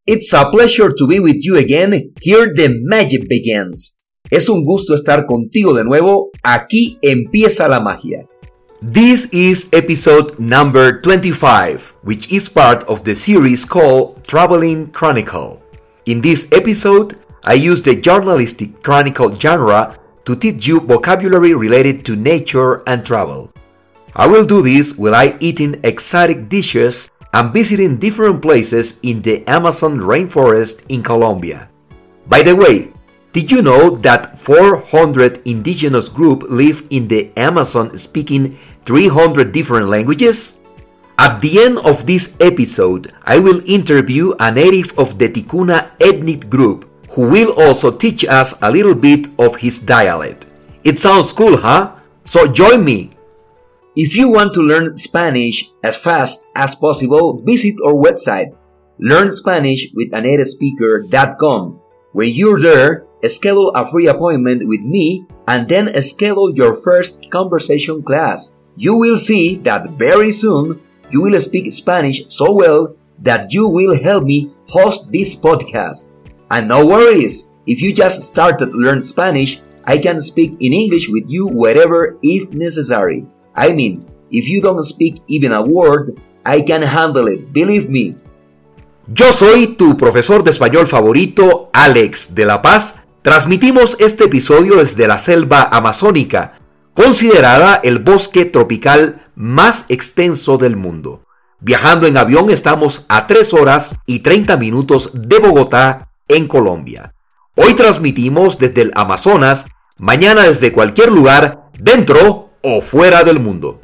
It's a pleasure to be with you again. Here the magic begins. Es un gusto estar contigo de nuevo. Aquí empieza la magia. This is episode number 25, which is part of the series called Traveling Chronicle. In this episode, I use the journalistic chronicle genre to teach you vocabulary related to nature and travel. I will do this while eating exotic dishes and visiting different places in the Amazon rainforest in Colombia. By the way, did you know that 400 indigenous groups live in the Amazon speaking 300 different languages? At the end of this episode, I will interview a native of the Ticuna ethnic group who will also teach us a little bit of his dialect. It sounds cool, huh? So join me! If you want to learn Spanish as fast as possible, visit our website, learnspanishwithanatespeaker.com. When you're there, schedule a free appointment with me and then schedule your first conversation class. You will see that very soon you will speak Spanish so well that you will help me host this podcast. And no worries, if you just started to learn Spanish, I can speak in English with you wherever if necessary. I mean, if you don't speak even a word, I can handle it, believe me. Yo soy tu profesor de español favorito, Alex de la Paz. Transmitimos este episodio desde la selva amazónica, considerada el bosque tropical más extenso del mundo. Viajando en avión estamos a 3 horas y 30 minutos de Bogotá, en Colombia. Hoy transmitimos desde el Amazonas, mañana desde cualquier lugar, dentro o fuera del mundo.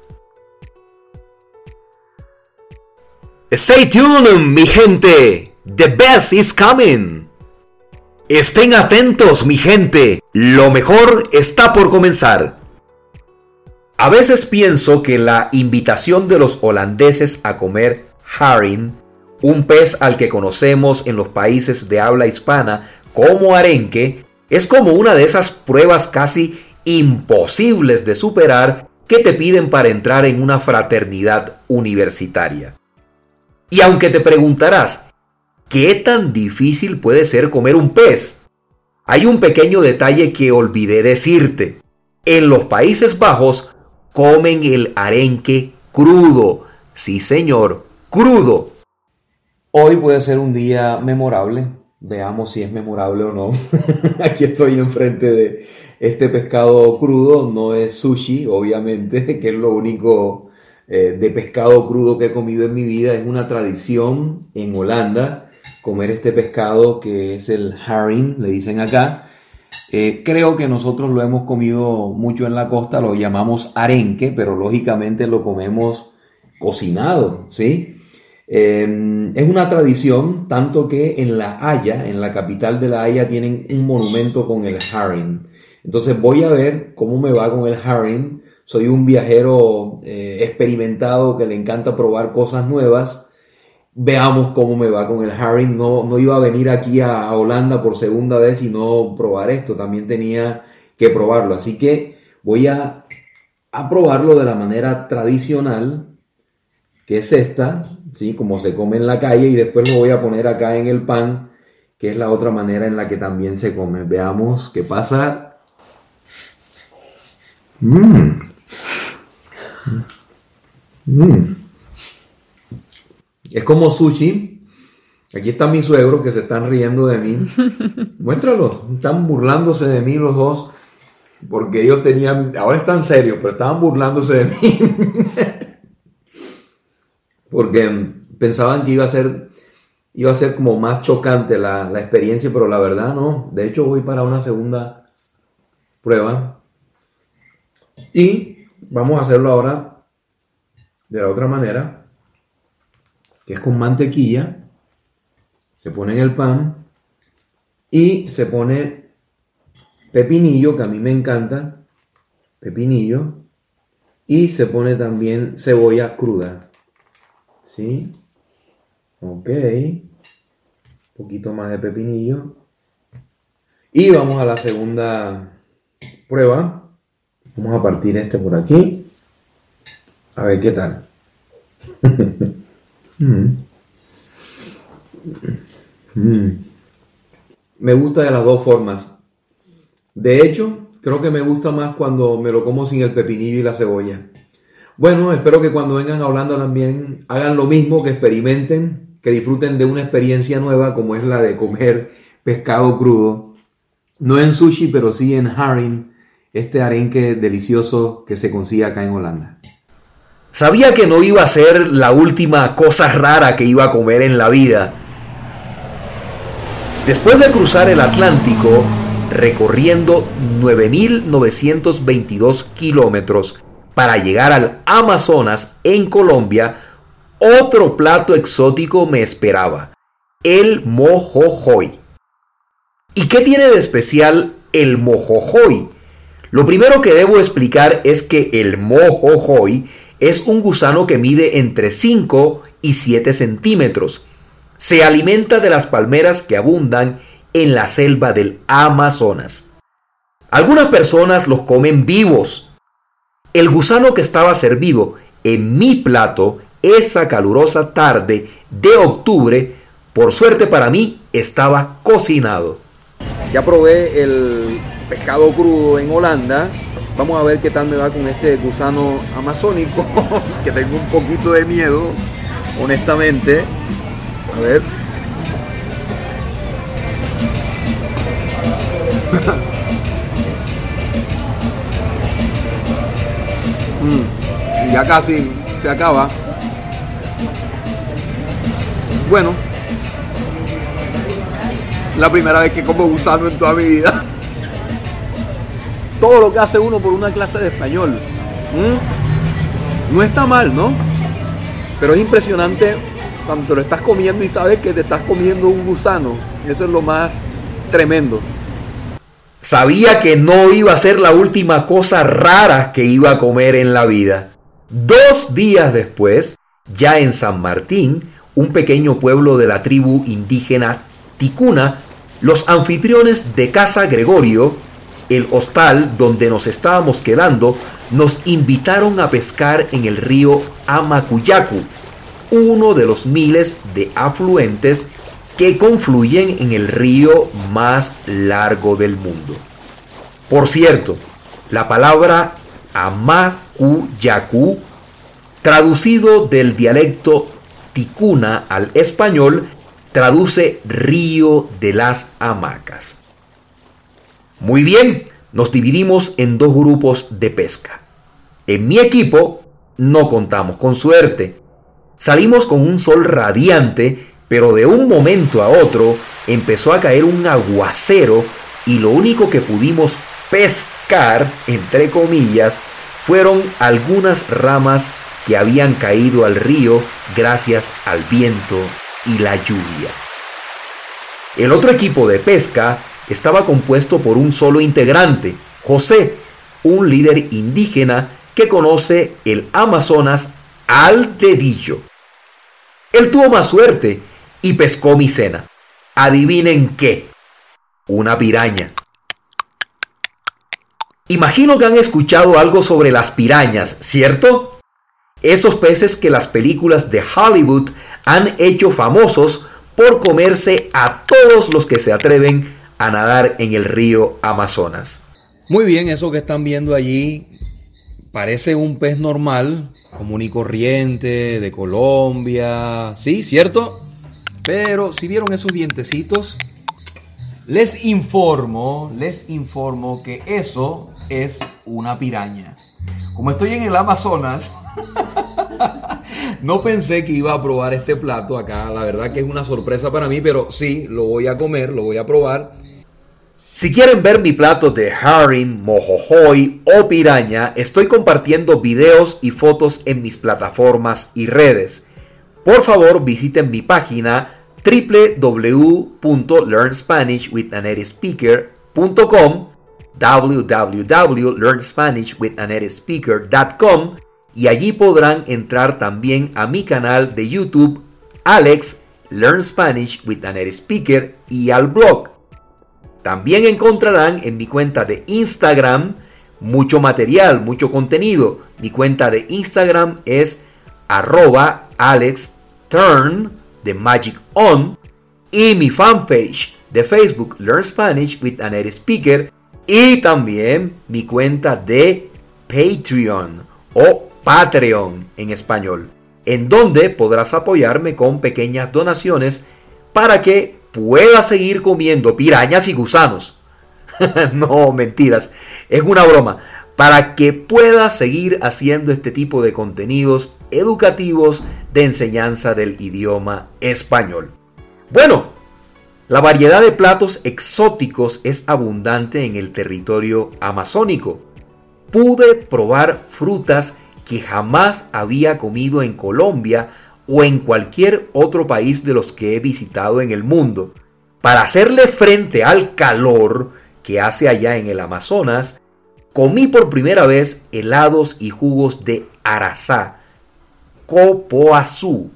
Stay tuned, mi gente. The best is coming. Estén atentos, mi gente. Lo mejor está por comenzar. A veces pienso que la invitación de los holandeses a comer haring, un pez al que conocemos en los países de habla hispana como arenque, es como una de esas pruebas casi imposibles de superar que te piden para entrar en una fraternidad universitaria. Y aunque te preguntarás, ¿qué tan difícil puede ser comer un pez? Hay un pequeño detalle que olvidé decirte. En los Países Bajos comen el arenque crudo. Sí, señor, crudo. Hoy puede ser un día memorable. Veamos si es memorable o no. Aquí estoy enfrente de este pescado crudo. No es sushi, obviamente, que es lo único de pescado crudo que he comido en mi vida. Es una tradición en Holanda comer este pescado que es el haring, le dicen acá. Creo que nosotros lo hemos comido mucho en la costa, lo llamamos arenque, pero lógicamente lo comemos cocinado, ¿sí? Es una tradición, tanto que en La Haya, en la capital de La Haya, tienen un monumento con el haring. Entonces voy a ver cómo me va con el haring. Soy un viajero experimentado que le encanta probar cosas nuevas. Veamos cómo me va con el haring. No iba a venir aquí a Holanda por segunda vez y no probar esto. También tenía que probarlo. Así que voy a probarlo de la manera tradicional, que es esta, ¿sí? Como se come en la calle, y después lo voy a poner acá en el pan, que es la otra manera en la que también se come. Veamos qué pasa. Es como sushi. Aquí están mis suegros que se están riendo de mí. Muéstralos. Están burlándose de mí los dos, porque ellos tenían, ahora están serios, pero estaban burlándose de mí. Porque pensaban que iba a ser como más chocante la experiencia, pero la verdad no. De hecho, voy para una segunda prueba. Y vamos a hacerlo ahora de la otra manera, que es con mantequilla. Se pone en el pan y se pone pepinillo, que a mí me encanta. Pepinillo. Y se pone también cebolla cruda. ¿Sí? Ok. Un poquito más de pepinillo. Y vamos a la segunda prueba. Vamos a partir este por aquí. A ver qué tal. Me gusta de las dos formas. De hecho, creo que me gusta más cuando me lo como sin el pepinillo y la cebolla. Bueno, espero que cuando vengan a Holanda también hagan lo mismo, que experimenten, que disfruten de una experiencia nueva como es la de comer pescado crudo. No en sushi, pero sí en haring, este arenque delicioso que se consigue acá en Holanda. Sabía que no iba a ser la última cosa rara que iba a comer en la vida. Después de cruzar el Atlántico, recorriendo 9.922 kilómetros para llegar al Amazonas en Colombia, otro plato exótico me esperaba, el mojojoy. ¿Y qué tiene de especial el mojojoy? Lo primero que debo explicar es que el mojojoy es un gusano que mide entre 5 y 7 centímetros. Se alimenta de las palmeras que abundan en la selva del Amazonas. Algunas personas los comen vivos. El gusano que estaba servido en mi plato esa calurosa tarde de octubre, por suerte para mí, estaba cocinado. Ya probé el pescado crudo en Holanda. Vamos a ver qué tal me va con este gusano amazónico, que tengo un poquito de miedo, honestamente. A ver. Ya casi se acaba. Bueno, la primera vez que como gusano en toda mi vida. Todo lo que hace uno por una clase de español. No está mal, ¿no? Pero es impresionante cuando lo estás comiendo y sabes que te estás comiendo un gusano. Eso es lo más tremendo. Sabía que no iba a ser la última cosa rara que iba a comer en la vida. 2 días después, ya en San Martín, un pequeño pueblo de la tribu indígena Ticuna, los anfitriones de Casa Gregorio, el hostal donde nos estábamos quedando, nos invitaron a pescar en el río Amacuyacu, uno de los miles de afluentes que confluyen en el río más largo del mundo. Por cierto, la palabra Amacuyacu, traducido del dialecto ticuna al español, traduce río de las hamacas. Muy bien, nos dividimos en 2 grupos de pesca. En mi equipo no contamos con suerte. Salimos con un sol radiante, pero de un momento a otro empezó a caer un aguacero y lo único que pudimos pescar, entre comillas, fueron algunas ramas que habían caído al río gracias al viento y la lluvia. El otro equipo de pesca estaba compuesto por un solo integrante, José, un líder indígena que conoce el Amazonas al dedillo. Él tuvo más suerte y pescó mi cena. ¿Adivinen qué? Una piraña. Imagino que han escuchado algo sobre las pirañas, ¿cierto? Esos peces que las películas de Hollywood han hecho famosos por comerse a todos los que se atreven a nadar en el río Amazonas. Muy bien, eso que están viendo allí parece un pez normal, común y corriente, de Colombia, sí, ¿cierto? Pero si vieron esos dientecitos, les informo que eso es una piraña. Como estoy en el Amazonas, no pensé que iba a probar este plato acá. La verdad que es una sorpresa para mí, pero sí, lo voy a comer, lo voy a probar. Si quieren ver mi plato de haring, mojojoy o piraña, estoy compartiendo videos y fotos en mis plataformas y redes. Por favor, visiten mi página www.learnspanishwithanativespeaker.com, www.learnspanishwithanativespeaker.com, y allí podrán entrar también a mi canal de YouTube, Alex Learn Spanish with a Native Speaker, y al blog. También encontrarán en mi cuenta de Instagram mucho material, mucho contenido. Mi cuenta de Instagram es @AlexTurn de Magic On, y mi fanpage de Facebook Learn Spanish with a Native Speaker y también mi cuenta de Patreon o Patreon en español, en donde podrás apoyarme con pequeñas donaciones para que pueda seguir comiendo pirañas y gusanos. No, mentiras, es una broma. Para que pueda seguir haciendo este tipo de contenidos educativos de enseñanza del idioma español. Bueno, la variedad de platos exóticos es abundante en el territorio amazónico. Pude probar frutas que jamás había comido en Colombia o en cualquier otro país de los que he visitado en el mundo. Para hacerle frente al calor que hace allá en el Amazonas, comí por primera vez helados y jugos de arazá, copoazú,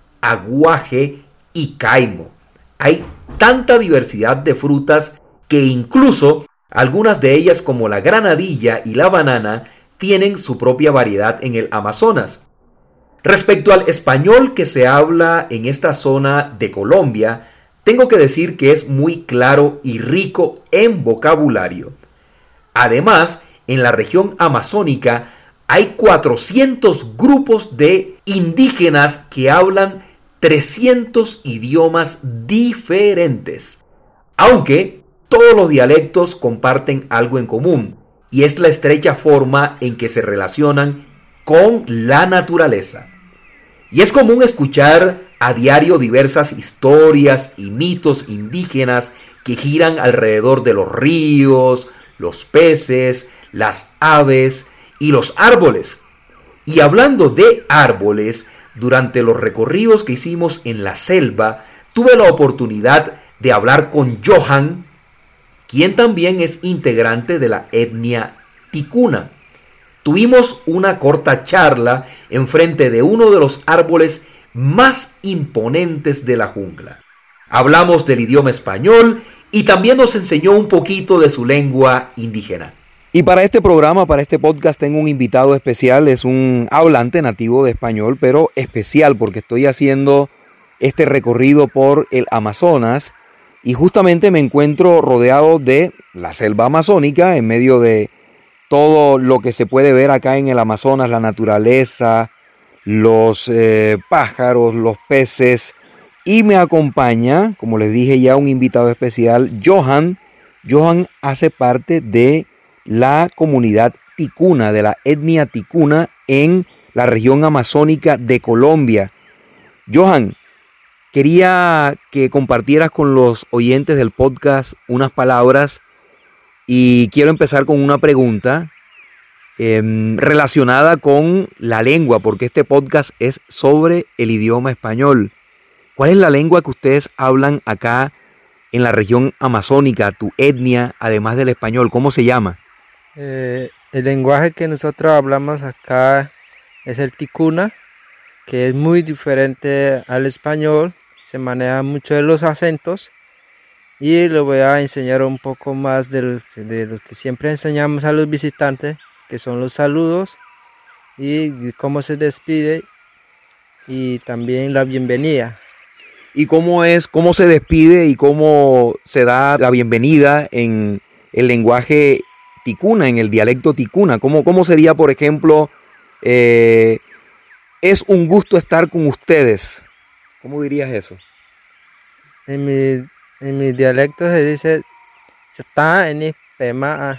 aguaje y caimo. Hay tanta diversidad de frutas que incluso algunas de ellas, como la granadilla y la banana, tienen su propia variedad en el Amazonas. Respecto al español que se habla en esta zona de Colombia, tengo que decir que es muy claro y rico en vocabulario. Además, en la región amazónica hay 400 grupos de indígenas que hablan 300 idiomas diferentes, aunque todos los dialectos comparten algo en común, y es la estrecha forma en que se relacionan con la naturaleza. Y es común escuchar a diario diversas historias y mitos indígenas que giran alrededor de los ríos, los peces, las aves y los árboles. Y hablando de árboles, durante los recorridos que hicimos en la selva, tuve la oportunidad de hablar con Johan, quien también es integrante de la etnia ticuna. Tuvimos una corta charla enfrente de uno de los árboles más imponentes de la jungla. Hablamos del idioma español y también nos enseñó un poquito de su lengua indígena. Y para este programa, para este podcast, tengo un invitado especial. Es un hablante nativo de español, pero especial porque estoy haciendo este recorrido por el Amazonas y justamente me encuentro rodeado de la selva amazónica, en medio de todo lo que se puede ver acá en el Amazonas, la naturaleza, los pájaros, los peces. Y me acompaña, como les dije ya, un invitado especial, Johan. Johan hace parte de la comunidad ticuna, de la etnia ticuna en la región amazónica de Colombia. Johan, quería que compartieras con los oyentes del podcast unas palabras y quiero empezar con una pregunta relacionada con la lengua, porque este podcast es sobre el idioma español. ¿Cuál es la lengua que ustedes hablan acá en la región amazónica, tu etnia, además del español? ¿Cómo se llama? El lenguaje que nosotros hablamos acá es el ticuna, que es muy diferente al español. Se maneja mucho de los acentos y les voy a enseñar un poco más de lo que siempre enseñamos a los visitantes, que son los saludos y cómo se despide y también la bienvenida. ¿Y cómo se despide y cómo se da la bienvenida en el lenguaje ticuna, en el dialecto ticuna? ¿Cómo sería, por ejemplo, es un gusto estar con ustedes? ¿Cómo dirías eso? En mi dialecto se dice está en el pema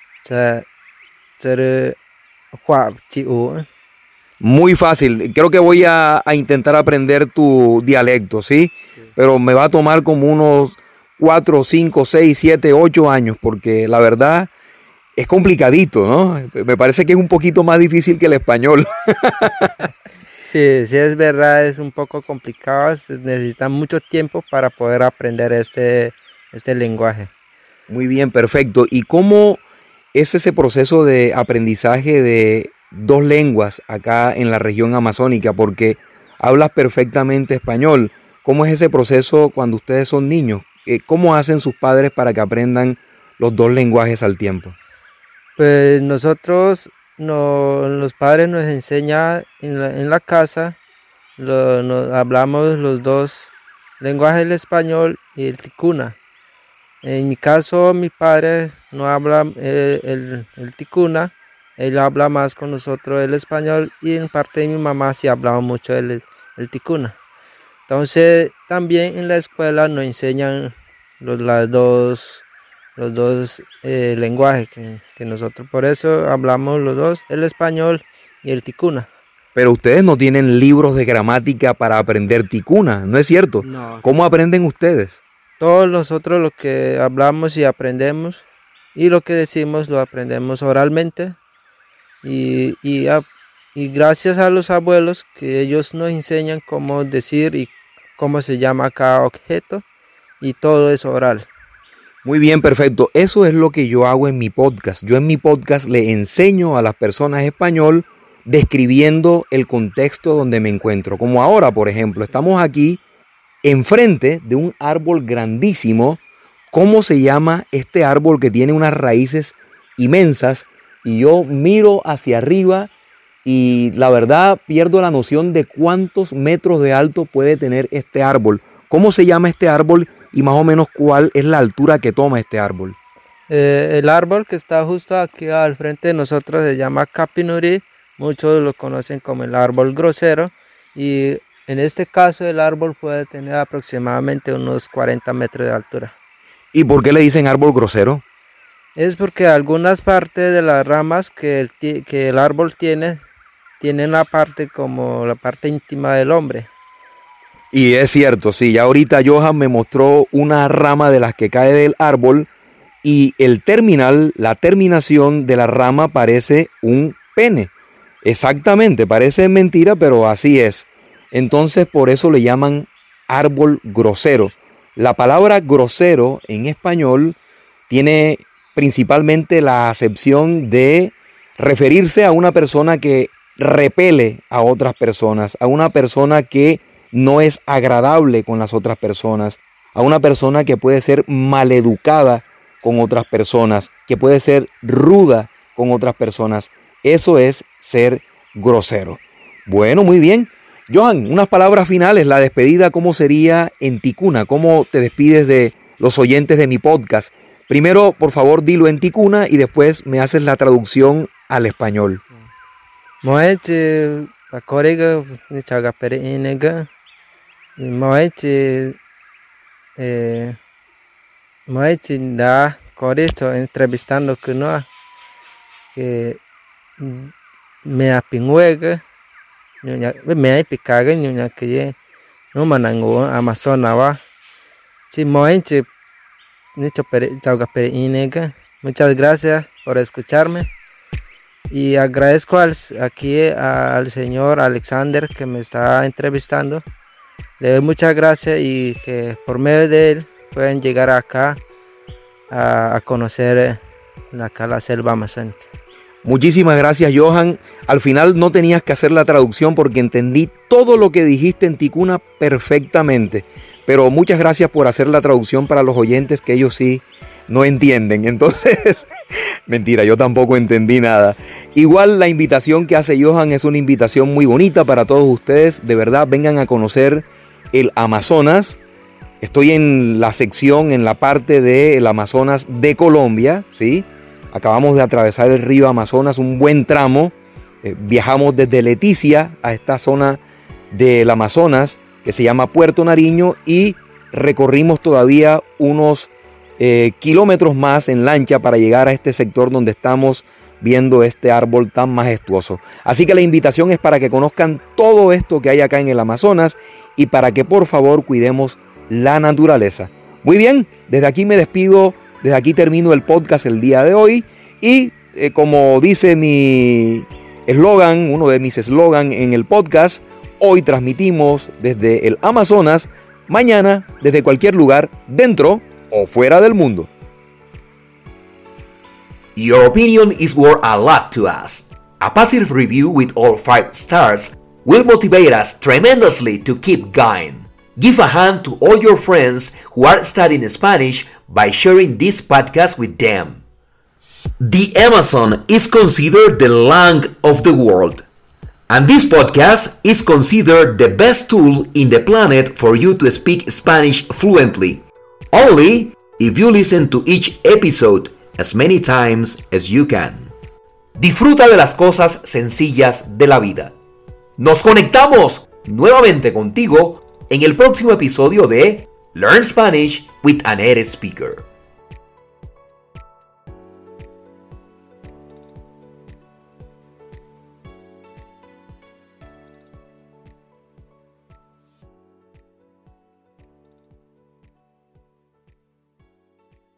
Muy fácil. Creo que voy a intentar aprender tu dialecto, ¿sí? Pero me va a tomar como unos 4, 5, 6, 7, 8 años, porque la verdad es complicadito, ¿no? Me parece que es un poquito más difícil que el español. Sí, es verdad, es un poco complicado, se necesita mucho tiempo para poder aprender este lenguaje. Muy bien, perfecto. ¿Y cómo es ese proceso de aprendizaje de dos lenguas acá en la región amazónica? Porque hablas perfectamente español. ¿Cómo es ese proceso cuando ustedes son niños? ¿Cómo hacen sus padres para que aprendan los dos lenguajes al tiempo? Pues nosotros, los padres nos enseñan en la casa, nos hablamos los dos lenguaje del español y el ticuna. En mi caso, mi padre no habla el ticuna, él habla más con nosotros el español, y en parte de mi mamá sí hablaba mucho el ticuna. Entonces, también en la escuela nos enseñan los dos lenguajes que nosotros, por eso hablamos los dos, el español y el ticuna. Pero ustedes no tienen libros de gramática para aprender ticuna, ¿no es cierto? No. ¿Cómo aprenden ustedes? Todos nosotros lo que hablamos y aprendemos, y lo que decimos lo aprendemos oralmente, y gracias a los abuelos, que ellos nos enseñan cómo decir y cómo se llama cada objeto, y todo es oral. Muy bien, perfecto. Eso es lo que yo hago en mi podcast. Yo en mi podcast le enseño a las personas español describiendo el contexto donde me encuentro. Como ahora, por ejemplo, estamos aquí enfrente de un árbol grandísimo. ¿Cómo se llama este árbol que tiene unas raíces inmensas? Y yo miro hacia arriba y la verdad pierdo la noción de cuántos metros de alto puede tener este árbol. ¿Cómo se llama este árbol y más o menos cuál es la altura que toma este árbol? El árbol que está justo aquí al frente de nosotros se llama Capinuri. Muchos lo conocen como el árbol grosero, y en este caso el árbol puede tener aproximadamente unos 40 metros de altura. ¿Y por qué le dicen árbol grosero? Es porque algunas partes de las ramas que el árbol tienen la parte como la parte íntima del hombre. Y es cierto, sí, ya ahorita Johan me mostró una rama de las que cae del árbol y la terminación de la rama parece un pene. Exactamente, parece mentira, pero así es. Entonces por eso le llaman árbol grosero. La palabra grosero en español tiene principalmente la acepción de referirse a una persona que repele a otras personas, a una persona que no es agradable con las otras personas, a una persona que puede ser maleducada con otras personas, que puede ser ruda con otras personas. Eso es ser grosero. Bueno, muy bien. Johan, unas palabras finales, la despedida, ¿cómo sería en ticuna? ¿Cómo te despides de los oyentes de mi podcast? Primero, por favor, dilo en ticuna y después me haces la traducción al español. Moeche, pacorega, ni chaga pereinega, moeche da corito entrevistando que no, que me apinguega, me apicaga, ñuña que no manango Amazona va. Si moeche, ni chaga pereinega. Muchas gracias por escucharme. Y agradezco aquí al señor Alexander que me está entrevistando. Le doy muchas gracias, y que por medio de él pueden llegar acá a conocer acá la selva amazónica. Muchísimas gracias, Johan. Al final no tenías que hacer la traducción porque entendí todo lo que dijiste en ticuna perfectamente. Pero muchas gracias por hacer la traducción para los oyentes, que ellos sí no entienden. Entonces, mentira, yo tampoco entendí nada. Igual la invitación que hace Johan es una invitación muy bonita para todos ustedes. De verdad, vengan a conocer el Amazonas. Estoy en la sección, en la parte del Amazonas de Colombia, ¿sí? Acabamos de atravesar el río Amazonas, un buen tramo. Viajamos desde Leticia a esta zona del Amazonas que se llama Puerto Nariño y recorrimos todavía unos kilómetros más en lancha para llegar a este sector donde estamos viendo este árbol tan majestuoso. Así que la invitación es para que conozcan todo esto que hay acá en el Amazonas y para que por favor cuidemos la naturaleza. Muy bien, desde aquí me despido, desde aquí termino el podcast el día de hoy y como dice mi eslogan, uno de mis eslogans en el podcast, hoy transmitimos desde el Amazonas, mañana desde cualquier lugar, dentro o fuera del mundo. Your opinion is worth a lot to us. A positive review with all 5 stars will motivate us tremendously to keep going. Give a hand to all your friends who are studying Spanish by sharing this podcast with them. The Amazon is considered the lung of the world. And this podcast is considered the best tool in the planet for you to speak Spanish fluently. Only if you listen to each episode as many times as you can. Disfruta de las cosas sencillas de la vida. Nos conectamos nuevamente contigo en el próximo episodio de Learn Spanish with a Native Speaker.